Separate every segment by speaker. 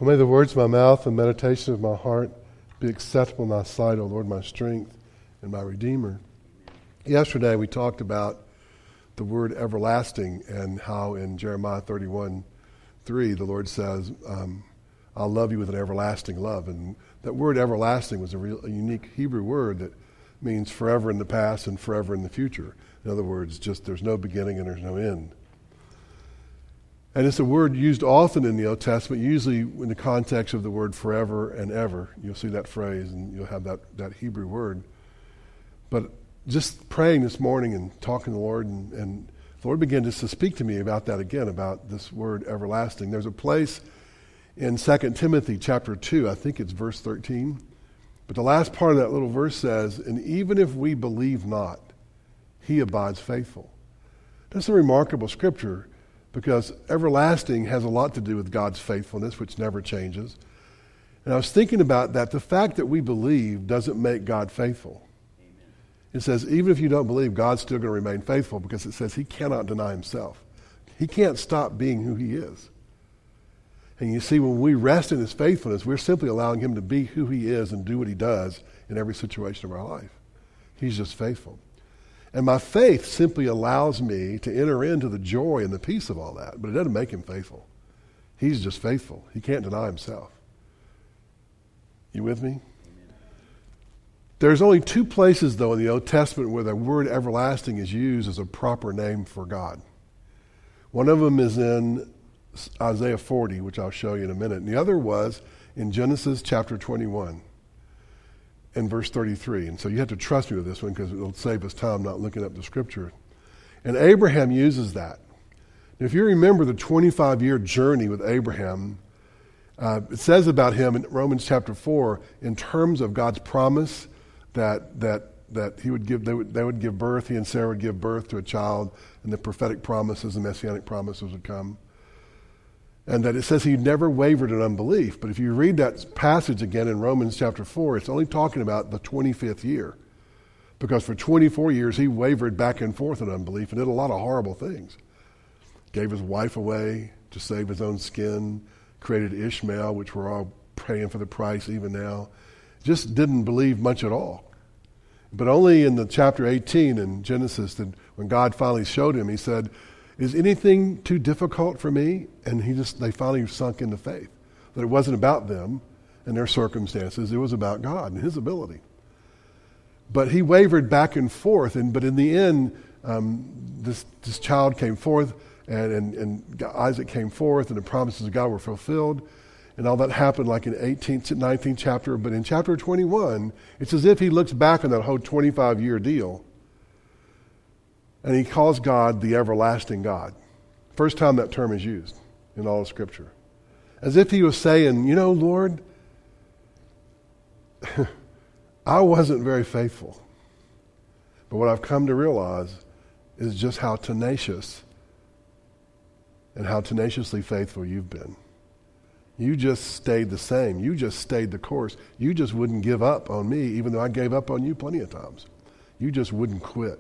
Speaker 1: Well, may the words of my mouth and meditation of my heart be acceptable in thy sight, O Lord, my strength and my Redeemer. Yesterday we talked about the word everlasting and how in Jeremiah 31:3 the Lord says, I'll love you with an everlasting love. And that word everlasting was a unique Hebrew word that means forever in the past and forever in the future. In other words, just there's no beginning and there's no end. And it's a word used often in the Old Testament, usually in the context of the word forever and ever. You'll see that phrase and you'll have that Hebrew word. But just praying this morning and talking to the Lord, and the Lord began just to speak to me about that again, about this word everlasting. There's a place in 2 Timothy chapter 2, I think it's verse 13. But the last part of that little verse says, and even if we believe not, he abides faithful. That's a remarkable scripture, because everlasting has a lot to do with God's faithfulness, which never changes. And I was thinking about that. The fact that we believe doesn't make God faithful. Amen. It says, even if you don't believe, God's still going to remain faithful, because it says he cannot deny himself. He can't stop being who he is. And you see, when we rest in his faithfulness, we're simply allowing him to be who he is and do what he does in every situation of our life. He's just faithful. And my faith simply allows me to enter into the joy and the peace of all that, but it doesn't make him faithful. He's just faithful. He can't deny himself. You with me? Amen. There's only two places, though, in the Old Testament where the word everlasting is used as a proper name for God. One of them is in Isaiah 40, which I'll show you in a minute. And the other was in Genesis chapter 21. In verse 33. And so you have to trust me with this one, because it'll save us time not looking up the scripture. And Abraham uses that. Now, if you remember the 25-year journey with Abraham, it says about him in Romans chapter 4, in terms of God's promise that he would give, they would give birth, he and Sarah would give birth to a child, and the prophetic promises and messianic promises would come. And that it says he never wavered in unbelief. But if you read that passage again in Romans chapter 4, it's only talking about the 25th year. Because for 24 years he wavered back and forth in unbelief and did a lot of horrible things. Gave his wife away to save his own skin, created Ishmael, which we're all paying for the price even now. Just didn't believe much at all. But only in the chapter 18 in Genesis, that when God finally showed him, he said, is anything too difficult for me? And they finally sunk into faith. That it wasn't about them and their circumstances. It was about God and his ability. But he wavered back and forth. But in the end, this child came forth, and Isaac came forth, and the promises of God were fulfilled. And all that happened like in 18th, 19th chapter. But in chapter 21, it's as if he looks back on that whole 25-year deal. And he calls God the everlasting God. First time that term is used in all of Scripture. As if he was saying, you know, Lord, I wasn't very faithful. But what I've come to realize is just how tenacious and how tenaciously faithful you've been. You just stayed the same. You just stayed the course. You just wouldn't give up on me, even though I gave up on you plenty of times. You just wouldn't quit.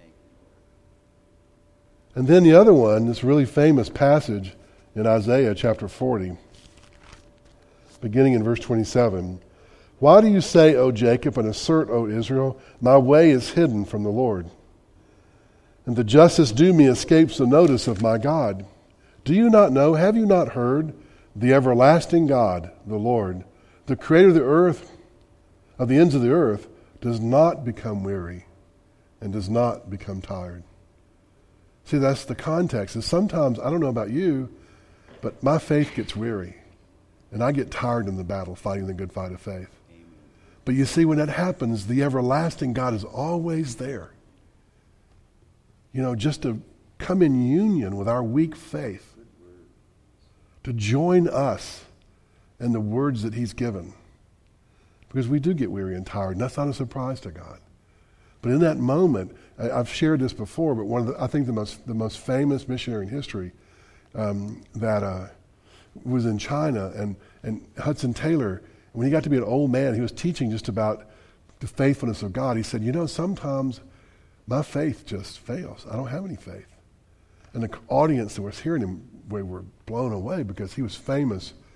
Speaker 1: And then the other one, this really famous passage in Isaiah chapter 40, beginning in verse 27. Why do you say, O Jacob, and assert, O Israel, my way is hidden from the Lord, and the justice due me escapes the notice of my God? Do you not know, have you not heard, the everlasting God, the Lord, the creator of the earth, of the ends of the earth, does not become weary and does not become tired. See, that's the context. And sometimes, I don't know about you, but my faith gets weary. And I get tired in the battle, fighting the good fight of faith. Amen. But you see, when that happens, the everlasting God is always there. You know, just to come in union with our weak faith. To join us in the words that he's given. Because we do get weary and tired, and that's not a surprise to God. But in that moment, I've shared this before, but one of I think the most famous missionary in history that was in China, and Hudson Taylor, when he got to be an old man, he was teaching just about the faithfulness of God. He said, you know, sometimes my faith just fails. I don't have any faith. And the audience that was hearing him were blown away, because he was famous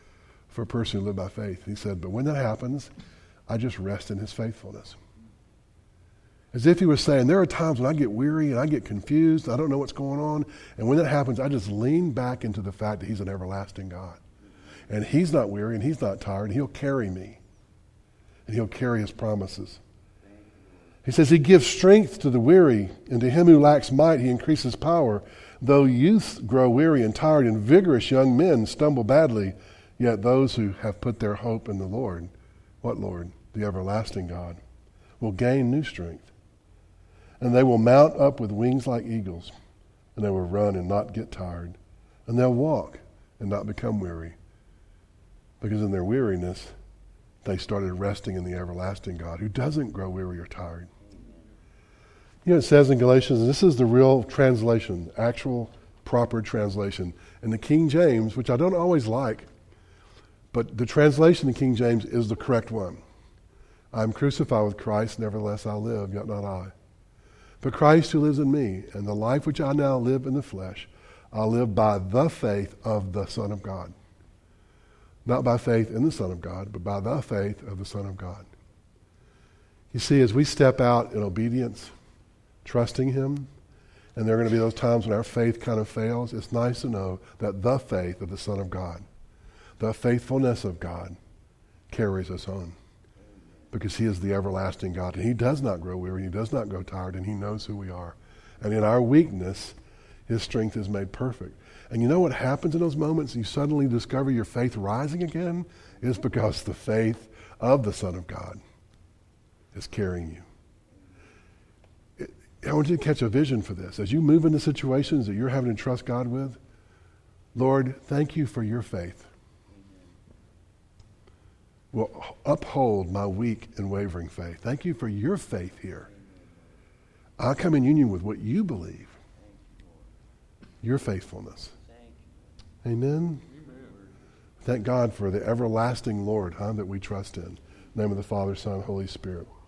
Speaker 1: for a person who lived by faith. He said, but when that happens, I just rest in his faithfulness. As if he was saying, there are times when I get weary and I get confused, I don't know what's going on, and when that happens, I just lean back into the fact that he's an everlasting God. And he's not weary and he's not tired, and he'll carry me. And he'll carry his promises. He says he gives strength to the weary, and to him who lacks might he increases power. Though youths grow weary and tired, and vigorous young men stumble badly, yet those who have put their hope in the Lord, what Lord? The everlasting God, will gain new strength. And they will mount up with wings like eagles, and they will run and not get tired, and they'll walk and not become weary, because in their weariness they started resting in the everlasting God, who doesn't grow weary or tired. You know, it says in Galatians, and this is the real translation, actual proper translation, in the King James, which I don't always like, but the translation in King James is the correct one. I am crucified with Christ, nevertheless I live, yet not I. But Christ who lives in me, and the life which I now live in the flesh, I live by the faith of the Son of God. Not by faith in the Son of God, but by the faith of the Son of God. You see, as we step out in obedience, trusting him, and there are going to be those times when our faith kind of fails, it's nice to know that the faith of the Son of God, the faithfulness of God, carries us on. Because he is the everlasting God. And he does not grow weary, he does not grow tired, and he knows who we are. And in our weakness, his strength is made perfect. And you know what happens in those moments? You suddenly discover your faith rising again? It's because the faith of the Son of God is carrying you. I want you to catch a vision for this. As you move into situations that you're having to trust God with, Lord, thank you for your faith. Will uphold my weak and wavering faith. Thank you for your faith here. I come in union with what you believe. Your faithfulness. Amen. Thank God for the everlasting Lord, that we trust in. In the name of the Father, Son, Holy Spirit.